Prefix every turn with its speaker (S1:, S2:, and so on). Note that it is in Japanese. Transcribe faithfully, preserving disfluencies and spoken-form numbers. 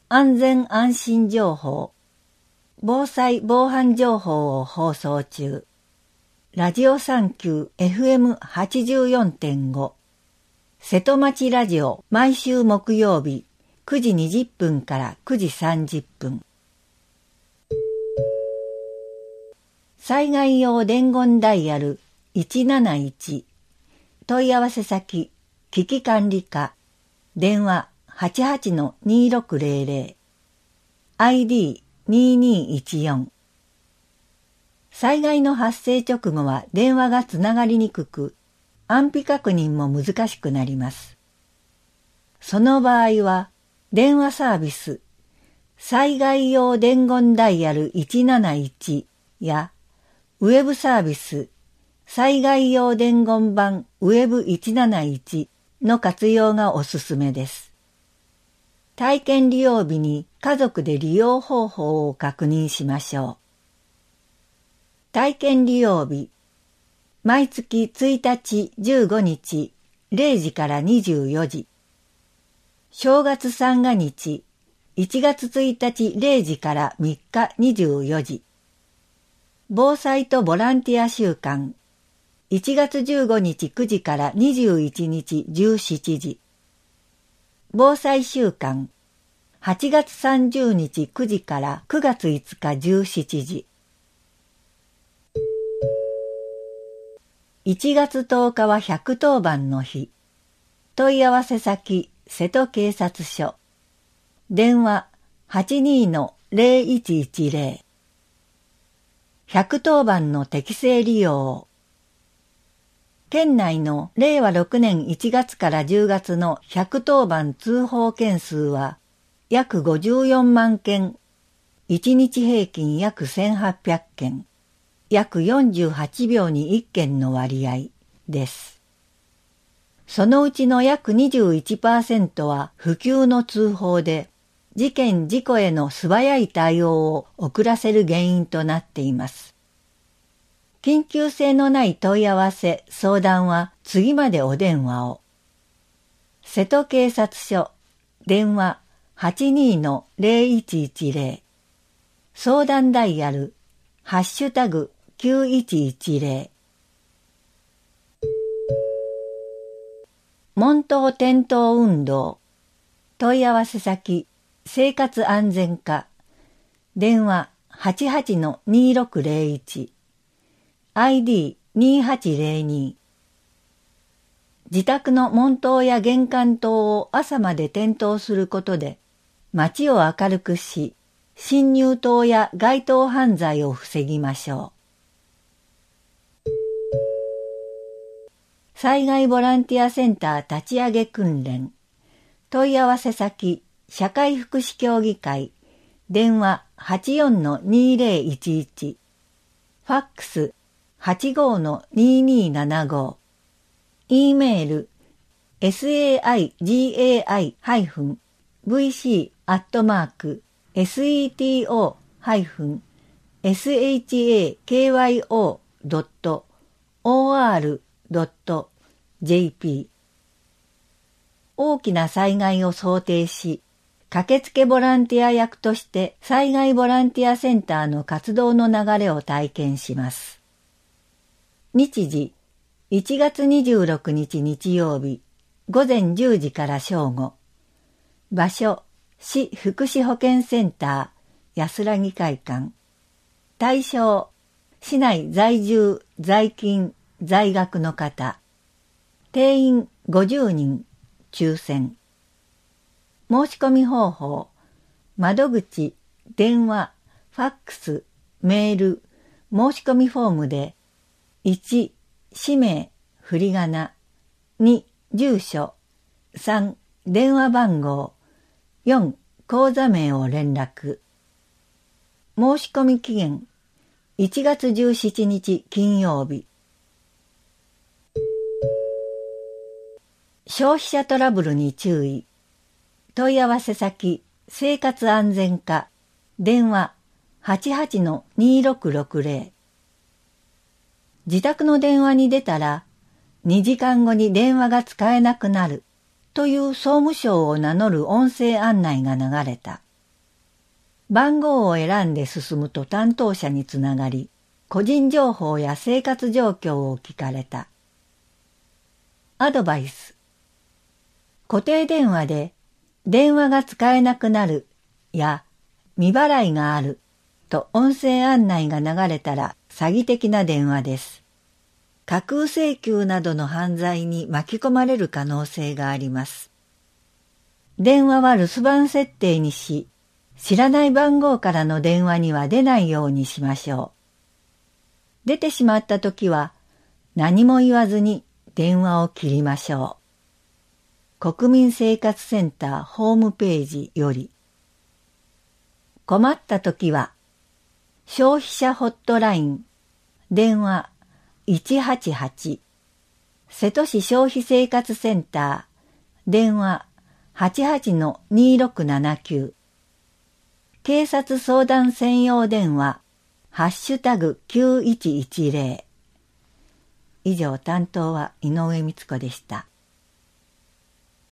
S1: 安全安心情報、防災防犯情報を放送中。ラジオサンキュー エフエムはちじゅうよんてんご 瀬戸町ラジオ毎週木曜日くじにじゅっぷんからくじさんじゅっぷん。災害用伝言ダイヤルいちなないち、問い合わせ先危機管理課、電話 はちはちのにろくぜろぜろ、アイディーににいちよん。災害の発生直後は電話がつながりにくく、安否確認も難しくなります。その場合は、電話サービス、災害用伝言ダイヤルいちなないちや、ウェブサービス、災害用伝言版ウェブいちなないちの活用がおすすめです。体験利用日に家族で利用方法を確認しましょう。体験利用日、毎月ついたちじゅうごにちれいじからにじゅうよじ、正月三が日いちがつついたちれいじからみっかにじゅうよじ、防災とボランティア週間いちがつじゅうごにちくじからにじゅういちにちじゅうしちじ、防災週間はちがつさんじゅうにちくじからくがついつかじゅうしちじ、いちがつとおかはひゃくとおばんの日。問い合わせ先瀬戸警察署、電話 はちにーのぜろいちいちぜろ、ひゃくとおばんの適正利用を。県内のれいわろくねんいちがつからじゅうがつのひゃくとおばん通報件数は約ごじゅうよんまんけん、いちにち平均約せんはっぴゃくけん、約よんじゅうはちびょうにいっけんの割合です。そのうちの約 にじゅういちパーセント は不及の通報で、事件事故への素早い対応を遅らせる原因となっています。緊急性のない問い合わせ、相談は次までお電話を。瀬戸警察署、電話 はちにーのぜろいちいちぜろ、相談ダイヤル、ハッシュタグきゅういちいちぜろ。門頭転倒運動、問い合わせ先、生活安全課、電話 はちはちのにろくぜろいち、アイディーにはちぜろに。自宅の門頭や玄関灯を朝まで点灯することで、街を明るくし、侵入盗や街頭犯罪を防ぎましょう。災害ボランティアセンター立ち上げ訓練、問い合わせ先、社会福祉協議会、電話 はちよんのにぜろいちいち、ファックス はちごのににななご、E メール サイガイ ブイシー アットマーク セト シャキヨ ドット オーアール ドット ジェーピー。 大きな災害を想定し、駆けつけボランティア役として災害ボランティアセンターの活動の流れを体験します。日時、いちがつにじゅうろくにち日曜日、ごぜんじゅうじから正午。場所、市福祉保健センター、安らぎ会館。対象、市内在住、在勤、在学の方。定員ごじゅうにん、抽選。申し込み方法、窓口、電話、ファックス、メール、申し込みフォームで、いち、氏名、振り仮名、に、住所、さん、電話番号、よん、口座名を連絡。申し込み期限、いちがつじゅうしちにち金曜日。消費者トラブルに注意。問い合わせ先、生活安全課、電話 はちはちのにろくろくぜろ。自宅の電話に出たら、にじかんごに電話が使えなくなるという総務省を名乗る音声案内が流れた。 番号を選んで進むと担当者につながり、個人情報や生活状況を聞かれた。アドバイス。固定電話で電話が使えなくなるや未払いがあると音声案内が流れたら詐欺的な電話です。架空請求などの犯罪に巻き込まれる可能性があります。電話は留守番設定にし、知らない番号からの電話には出ないようにしましょう。出てしまったときは何も言わずに電話を切りましょう。国民生活センターホームページより。困ったときは消費者ホットライン電話いちはちはち、瀬戸市消費生活センター電話 はちはちのにろくななきゅう、警察相談専用電話ハッシュタグきゅういちいちゼロ。以上、担当は井上光子でした。